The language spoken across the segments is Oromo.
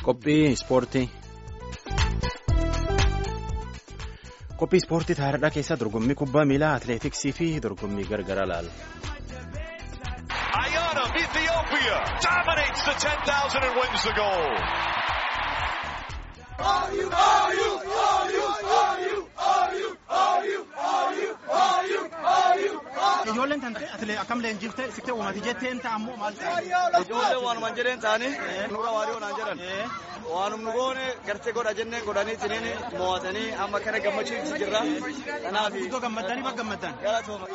Qophii ispoortii. Qophii ispoortii taariidhaa keessaa dorgommii kubbaa miilaa, atileetiksii fi dorgommii gargaraa ilaalla. Ayana of Ethiopia dominates the 10,000 and wins the gold. Ijoolleen tante atilee akkam leenjiftee siktee uummati jetteen ta'ammoo maal ta'e? Ijoolleen waanuma jedheen ta'anii nurra waarii onaan jedhan. Waanuma goone gartee godha jennee godhanii tiniin mo'atanii amma kana gammachiisu jirra. Kanaaf iddoo gammadanii bakka gammadan. Galatooma.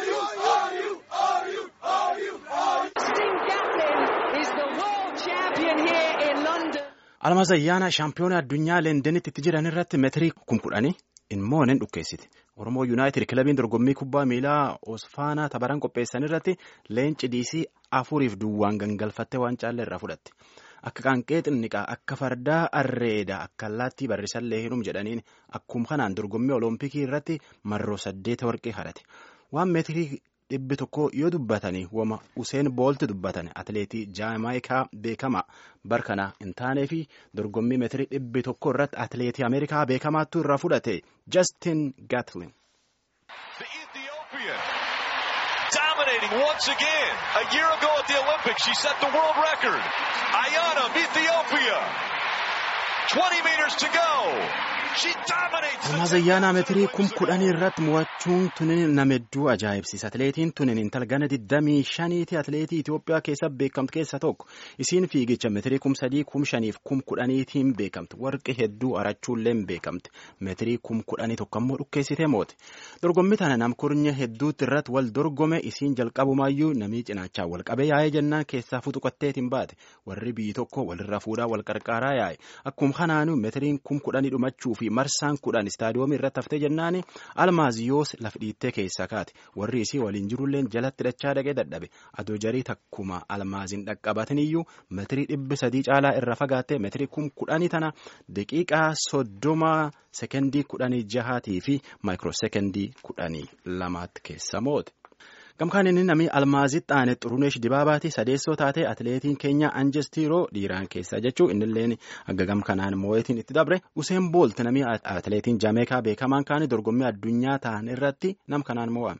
Almaaz Ayyaanaa shaampiyoona addunyaa Leendenitti itti jiran irratti meetirii 10,000 immoo nin dhukkeessiti. Oromoo Yuunaayitid kilabiin dorgommii kubbaa miilaa Osfaanaa tabaran qopheessan irratti leenci diisii 4-2 gangalfattee waan caallee irraa fudhatte. Akka qaanqee xinniqaa akka fardaa arreeda akka allaattii barrisallee hinum jedhaniin akkuma kanaan dorgommii olompikii irratti marroo 8 warqee hadhate. Waan meetirii 100 yoo dubbatanii wama Useen Boolti dubbatan atileetii Jaamaayikaa beekamaa barkana hin taanee fi dorgommii meetirii 100 irratti atileetii Ameerikaa beekamaattu irraa fudhate Justin Gatlin. The Ethiopian dominating once again. A year ago at the Olympics, she set the world record. Ayana of Ethiopia. 20 meters to go. Almaaz Ayyaanaa meetirii 10,000 irratti mo'achuun tunin nama hedduu ajaa'ibsiisa. Atileetiin tunin intala gana 25 atileetii Itoophiyaa keessa beekamtu keessa tokko. Isiin fiigicha meetirii 3,000, 5,000 fi 10,000tiin beekamti. Warqee hedduu arachuullee beekamti. Meetirii 10,000 tokko immoo dhukkeessitee moote. Dorgommii tana namkurnya hedduutti irratti wal dorgome isiin jalqabumaayyuu namii cinaachaa wal qabee yaa'ee jennaan keessaa futuqatteetiin baate. Warri biyyi tokko walirra fuudhaa wal qarqaaraa yaa'e. Akkuma kanaanuu meetiriin 10,000 dhumachuu fi marsaan 10 istaadiyoomii irratti haftee jennaani Almaaz yoos laf dhiittee keessaa kaate. Warri isii waliin jirulleen jalatti dachaa dhaqee dadhabe. Adoo jarii takkuma Almaaziin dhaqqabataniyyuu meetirii 300 caalaa irra fagaattee meetirii 10,000 tana daqiiqaa 30 sekendii 16 fi maayikiroo sekendii 12 keessa moote. Gamkaan inni namni Almaazitti aane Xuruneesh Dibaabaati sadeessoo taate atileetiin keenya Anjestiiroo dhiiraan keessaa jechuu innilleen akka gamkanaan moo'eetiin itti dabre Useen Boolt namni atileetiin Jaameekaa beekamaan kaanii dorgommii addunyaa ta'an irratti nam kanaan moo'ame.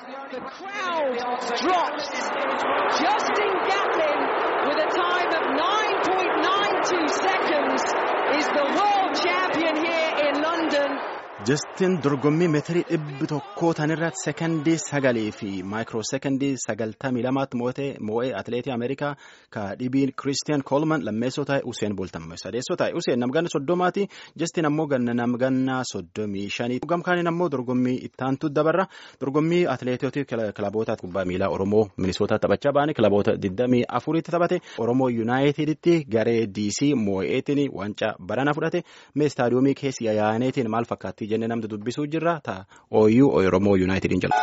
Justin Gatlin with a time of 9.92 seconds is the world champion here in London. Justin dorgommii meetirii 100 tanirratti sekendii 9 fi maayikiroo sekendii 92 moo'ee atileetii Ameerikaa ka dhibiin Christian Coleman lammeessoo ta'e Useen Bolt sadeessoo ta'e. Useen namganna 30ti Justin ammoo namganna 35. Gamkaaniin ammoo dorgommii ittaantu dabarra. Dorgommii atileetota kilaboota kubbaa miilaa Oromoo Minisootaa taphachaa ba'anii kilaboota 24tti taphate. Oromoo Yuunaayiteditti garee DC moo'eetiin wancaa barana fudhate. Mee istaadiyoomii keessi yaa'aneetiin maal fakkaatti jennee namni dubbisuu jirra ta'a OU Oromoo Yuunaayitediin jala.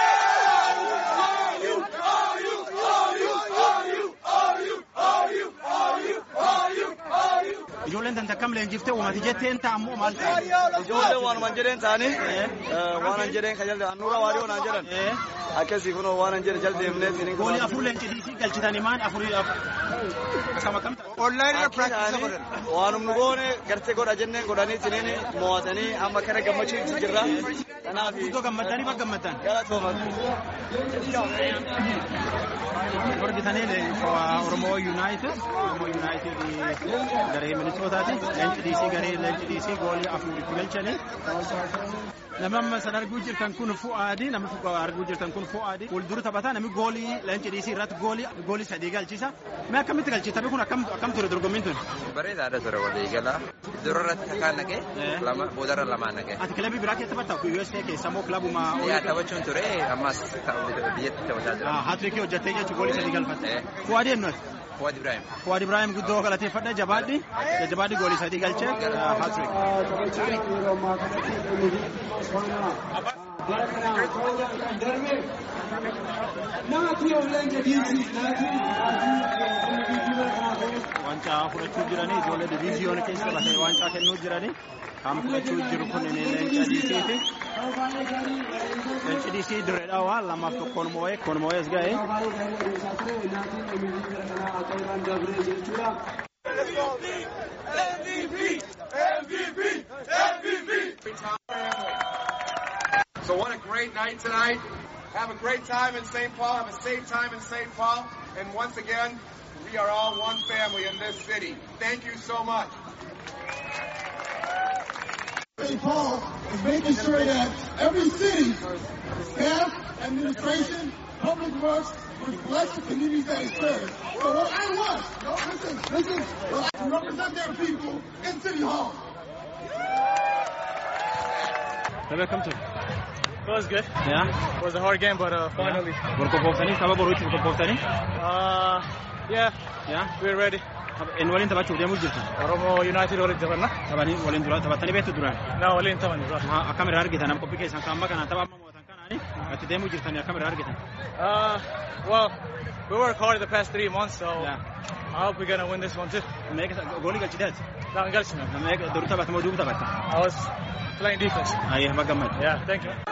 Ijoolleen tante akkam leenjiftee uummati jetteen ta'ammoo maal ta'e? Ijoolleen waanuma jedheen ta'anii waanan jedheen ka jalde nurra waarii onaan jedhan. Akkasii kunoo waanan jedhe jalde himnee siniin goolii 4 leencidii galchitanii maan 4 akkam akkam ta'e? Online practice godhan. Waanuma goone gartee godha jennee godhanii tiniin mo'atanii amma kana gammachiisu jirra. Kanaaf iddoo gammadanii bakka gammadan. Galatooma. Dorgitanii Oromoo Yuunaayitid garee Minisootaati. Leenci DC garee leenci DC goolii 4 galchanii. Nama amma san arguu jirtan kun Fu'aadii nama arguu jirtan kun Fu'aadii fuuldura taphataa namni goolii leenci DC irratti goolii 3 galchisa. Mee akkamitti galchita? Taphi kun akkam ture dorgommiin tun? Bareedaadha ture walii gala. Dura irratti takkaan naqee boodarra lamaan naqee. Ati kilabii biraa keessa taphatta USA keessa moo kilabuma? Yaa taphachuun ture ammas biyyatti taphachaa jira. Hatriikii hojjettee jechuun goolii 3 galfatte. Fu'aadii eenyu? Fuad Ibrahim. Fuad Ibrahim guddoo galateeffadha jabaadhi goolii 3 galchee hatriik. Wancaa fudhachuu jiranii ijoollee diviiziyoona keessa lafee wancaa kennuu jiranii kan fudhachuu jiru kun leenca DC'ti. Leenci DC direedhaa waan lamaaf tokkoon moo'ee as ga'e. So what a great night tonight. Have a great time in St. Paul. Have a safe time in St. Paul. And once again, we are all one family in this city. Thank you so much. St. Paul is making sure that every city, staff, administration, public works, reflects the communities that it serves. So what I want, listen, to represent their people in City Hall. Welcome to. It was good. Yeah. It was a hard game, but finally. Yeah, we're ready. In waliin taphachuuf deemuu jirtu. Oromoo United waliin taphanna. Taphanii waliin dura taphattanii beektu duraan. Waliin taphanni dura. Akkam irraa argitan amma qophii keessan kan amma kana tapha amma mootan kanaani itti deemuu jirtanii akkam irraa argitan. Well, we worked hard the past 3 months, so I hope we're gonna win this one too. Goolii galchiteet. Not galchina. Duruu taphatte moo duuba taphatte? I was playing defense. Ayyee magammad. Yeah, thank you.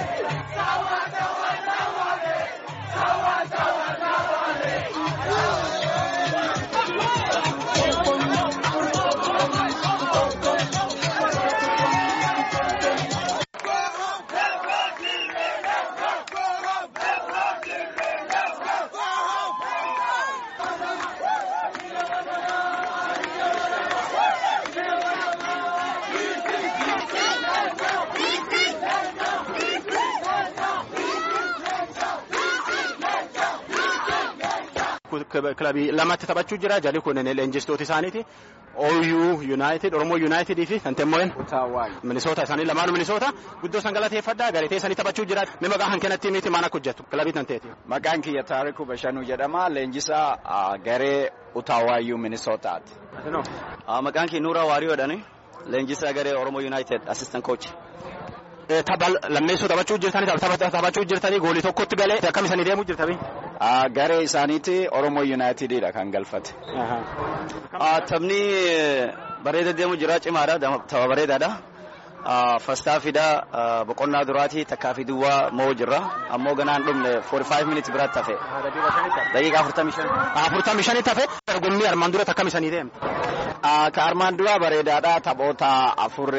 Kilabii lamatti taphachuu jira jalli kun leenjistoota isaaniiti. OU United, Oromoo United fi Santemmo'een Minnesota isaanii lamaanuu Minnesota guddoo san galateeffadhaa gareetee isaanii taphachuu jira. Mee maqaa hankenatti miti maana hojjetu kilabii tanteeti. Maqaan kiyya Taarikuu Bashanuu jedhama. Leenjisaa garee Utawaayyuu Minnesotaati. Maqaan kiyya Nuuraa Waariyoodhani. Leenjisaa garee Oromoo United assistant coach. Lammeessoo taphachuu jirtanii goolii tokkotti galee akkam isanii deemuu jirtanii? Garee isaaniiti Oromoo Unitedidha kan galfate. Taphni bareeda deemu jira cimaadha tapha bareedaadha. Fastaafidha boqonnaa duraati takkaa fi duwwaa moo jirra ammoo ganaan dhumne 45 minutes biraatti hafe. Daqiiqaa 45 hafe. Dorgommii armaan dura akkam isanii deemte? Ka armaan dura bareedaadha. Taphoota afur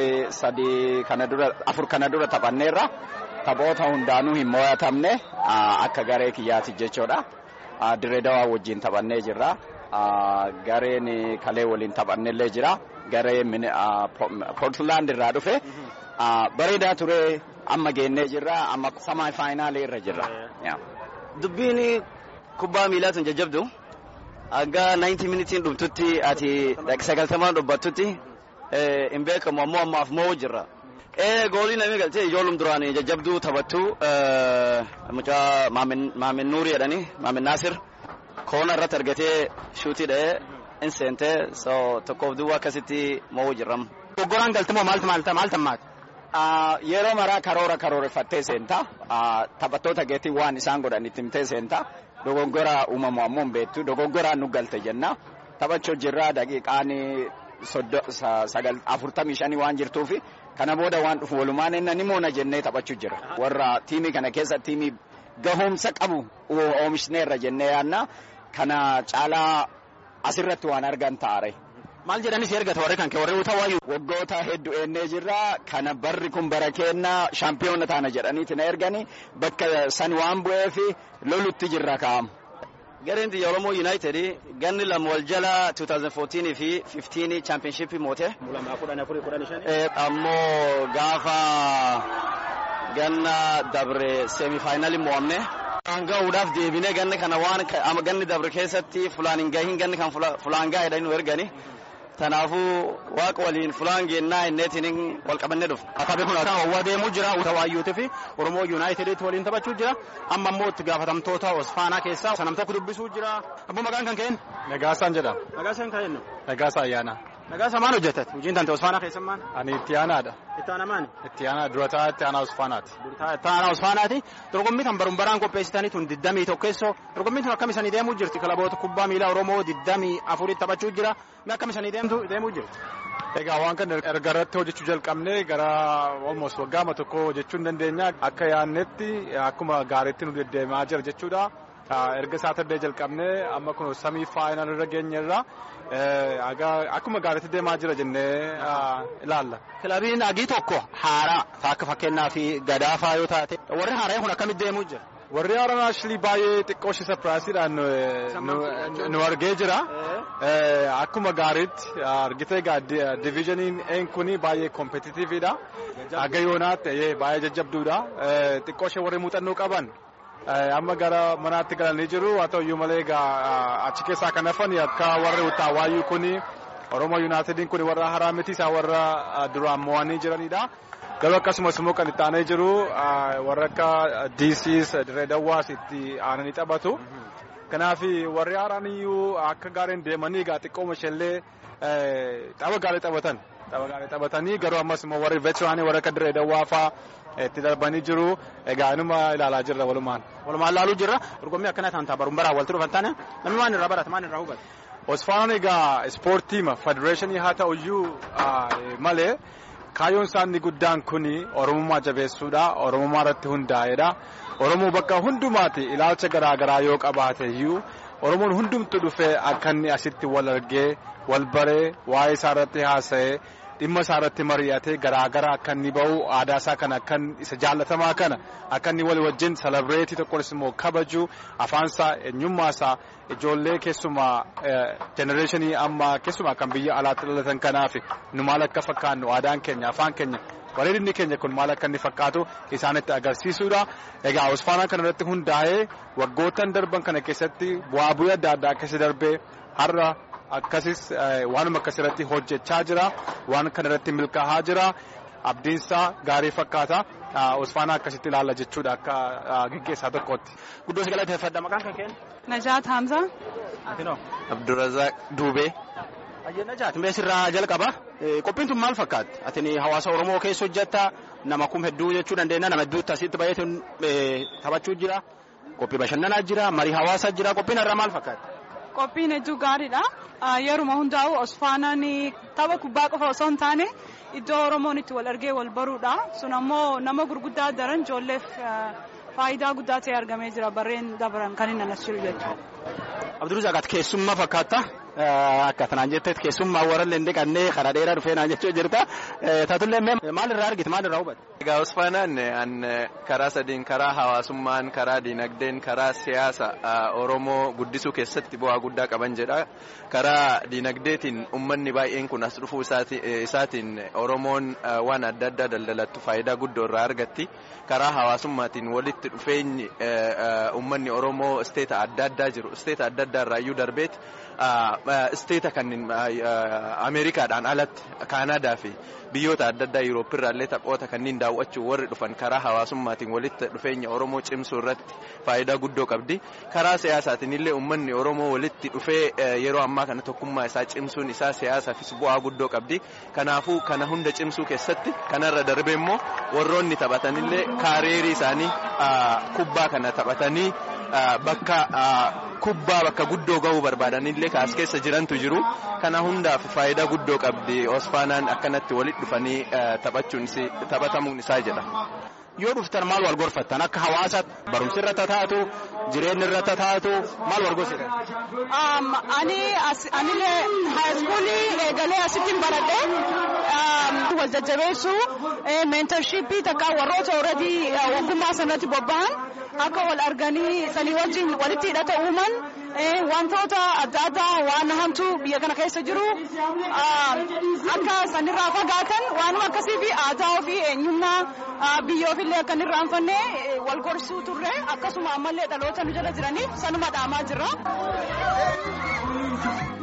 kana dura taphanneerra. Taphoota hundaanuu hin mo'atamne akka garee kiyyaati jechuudha. Dirree Dawaa wajjin taphannee jirra. Gareen kalee waliin taphannellee jira. Garee Portland irraa dhufe bareedaa ture amma geennee jirra amma semi final irra jirra. Dubbiin kubbaa miilaatiin jajjabdu aga 90 minutes dhumtutti ati 90 dhubbattutti hin beekamu ammoo ammaaf moo jirra. Goolii namni galchee ijoolum duraan jajjabduu taphattu mucaa Maamin Nuuri jedhani Maamin Naasir koona irratti argatee shuutii dha'ee inseente so tokkoof duwwaa akkasitti moo jirram. Dogoggoraan galtimoo maaltammaati? Yeroo maraa karooreffattee seenta. Taphattoota geetii waan isaan godhan itti himtee seenta. Dogoggora uumamu ammoo hin beektu. Dogoggoraan nu galte jenna. Taphachuu jirra daqiiqaan 45 waan jirtuufi kana booda waan dhufu walumaan inni moona jennee taphachuu jira. Warra tiimii kana keessa tiimii gahumsa qabu oomishneerra jennee yaanna. Kana caalaa asirratti waan argan taare. Maal jedhanis erga warri kan kee warri Utawaayyuu waggoota hedduu eennee jirra. Kana barri kun bara keenna shaampiyoona taana jedhaniiti na ergani bakka san waan bu'eef lolutti jirra kaa'am. Gareen biyya Oromoo United ganni lama wal jala 2014 fi 15 championship moote. Ammoo gaafa ganna dabre semi final mo'amne. Gahuudhaaf deebinee ganni kana waan ganni dabre keessatti fulaan hin gahin ganni kan fulaan gahe jedhanii nu ergani. Tanaafuu waaqa waliin fulaan geennaa inneetiin wal qabannee dhufu. Akabe kun hawwa deemuu jira Utawaayyuutii fi Oromoo United waliin taphachuu jira. Amma immoo itti gaafatamtoota Osfaanaa keessaa sanam tokko dubbisuu jira. Abboo maqaan kan keen? Nagaasaan jedhama. Nagaasaan kan jennu? Nagaasa ayyaana. Nagaasa maal hojjetat? Hojiin tante Osfaanaa keessa maal? Ani itti aanaadha. Itti aanaa maali? Itti aanaa durataa itti aanaa Osfaanaati. Itti aanaa Osfaanaati. Dorgommii tan barumbaraan qopheessitanii tun 21 keessoo dorgommiin tun akkam isanii deemuu jirti? Kilaboota kubbaa miilaa Oromoo 24 taphachuu jira. Mee akkam isanii deemuu jirti? Egaa waan kana erga irratti hojjechuu jalqabnee gara almost waggaa tokko hojjechuu hin dandeenya. Akka yaannetti akkuma gaariitti nu deddeemaa jira jechuudha. erga Saturday jalqabnee amma kun semi final irra geenyerra akkuma gaariitti deemaa jira jennee ilaalla. Kilabiin agii tokko haaraa akka fakkeenyaaf Gadaafaa yoo taate warri haaraan kun akkamitti deemuu jira? Warri haaraan actually baay'ee xiqqoo shi surpriseidhaan nu argee jira. Akkuma gaariitti argitee divisioniin kun baay'ee competitiveidha. Aga yoonaatti baay'ee jajjabduudha. Xiqqoo ishee warri muuxannoo qaban amma gara manaatti galanii jiru. Haa ta'uyyuu malee achi keessaa kan hafan akka warri Utaawaayuu kun Oromoo Yuunaayitediin kun warra haaraa miti isaa warra duraan mo'anii jiranidha. Garuu akkasumas immoo kan itti aanee jiru warra akka DC's Dirree Dawwaas itti aananii taphatu. Kanaaf warri haaraan iyyuu akka gaariin deemanii xiqqooma isheellee tapha gaarii taphatan. Tapha gaarii taphatanii garuu ammas immoo warri veetiraanii warra akka Dirree Dawwaa fa'aa itti darbanii jiru. Egaa inuma ilaalaa jirra walumaan. Walumaan ilaaluu jirra. Dorgommii akkana ta'an baruun baraa walitti dhufan taane namni waan irraa barata maal irraa hubata? Osfaanaan egaa ispoortiima federeeshinii haa ta'uyyuu malee kaayyoon isaanii guddaan kun Oromummaa jabeessuudha. Oromummaa irratti hundaa'edha. Oromoo bakka hundumaatti ilaalcha garaagaraa yoo qabaate iyyuu Oromoon hundumtu dhufee akka inni asitti wal argee wal baree waa'ee isaa irratti haasa'ee dhimma isaa irratti mari'atee garaagara akka inni bahu aadaa isaa kana akka isa jaallatamaa kana akka inni walii wajjin salabreetii tokkonis immoo kabaju afaan isaa eenyummaa isaa ijoollee keessumaa jenereeshinii amma keessumaa kan biyya alaatti dhalatan kanaaf nu maal akka fakkaannu aadaan keenya afaan keenya bareedinni keenya kun maal akka inni fakkaatu isaanitti agarsiisuudha. Egaa Osfaanaan kana irratti hundaa'ee waggootan darban kana keessatti bu'aa bu'ii adda addaa keessa darbee har'a akkasis waanuma akkasirratti hojjechaa jira. Waan kana irratti milkaa'aa jira. Abdiinsaa gaarii fakkaata. Osfaanaa akkasitti ilaalla jechuudha akka gaggeessaa tokkotti. Guddoo si galateeffadha maqaan kan kennu? Najaat Hamza. Abdurrazaaq Duubee. Ayyee Najaat mee sirraa jalqaba. Qophiin tun maal fakkaatti? Ati hawaasa Oromoo keessa hojjetta nama kum hedduu jechuu dandeenya nama hedduutti asitti baay'ee taphachuu jira. Qophii bashannanaa jira marii hawaasaa jira qophiin irraa maal fakkaatti? Qophiin hedduu gaariidha. Yeruma hundaa'u Osfaanaan tapha kubbaa qofa osoo hin taane iddoo Oromoon itti wal argee wal baruudha. Sun ammoo nama gurguddaa daran ijoolleef faayidaa guddaa ta'e argamee jira barreen dabran kan inni anas jiru jechuudha. Abdurrazaaq keessummaa fakkaata. Akka tanaan jetteet keessummaa warra illee dhiqannee karaa dheeraa dhufee naan jechuu jirta. Taatullee maal irraa argite maal irraa hubatte? Egaa Osfaanaan karaa sadiin karaa hawaasummaan karaa diinagdeen karaa siyaasa Oromoo guddisuu keessatti bu'aa guddaa qaban jedha. Karaa diinagdeetiin uummanni baay'een kun as dhufuu isaatiin Oromoon waan adda addaa daldalattu faayidaa guddoo irraa argatti. Karaa hawaasummaatiin walitti dhufeenyi uummanni Oromoo isteeta adda addaa jiru. Isteeta adda addaa irraa iyyuu darbeeti. Isteeta kanneen Ameerikaadhaan alatti Kaanaadaa fi biyyoota adda addaa Yuurooppirraa illee taphoota kanneen daawwachuu warri dhufan karaa hawaasummaatiin walitti dhufeenya Oromoo cimsuu irratti faayidaa guddoo qabdi. Karaa siyaasaatiin illee uummanni Oromoo walitti dhufee yeroo ammaa kana tokkummaa isaa cimsuun isaa siyaasaafis bu'aa guddoo qabdi. Kanaafuu kana hunda cimsuu keessatti kanarra darbee immoo warroonni taphatanillee kaareerii isaanii kubbaa kana taphatanii bakka guddoo gahuu barbaadanillee kaas keessa jirantu jiru. Kana hundaaf faayidaa guddoo qabdi. Osfaanaan akkanatti walitti dhufanii taphatamuun isaa jedha. Yoo dhuftan maal wal gorfattan akka hawaasa barumsi irratti taatu jireenya irratti taatu maal wal gorsitan? Anillee haayiskuulii eegalee asitti baradhee wal jajjabeessuu meentarshipii takka warroota already ogummaa sanatti bobba'an akka wal arganii sanii wajjin walitti hidhata uuman wantoota adda addaa waan hamtuu biyya kana keessa jiru akka sanirraa fagaatan waanuma akkasii fi aadaa ofii eenyummaa biyya ofiillee akka hin irraanfanne wal gorsuu turre akkasuma ammallee dhaloota nu jala jiraniif sanuma dhaamaa jirra.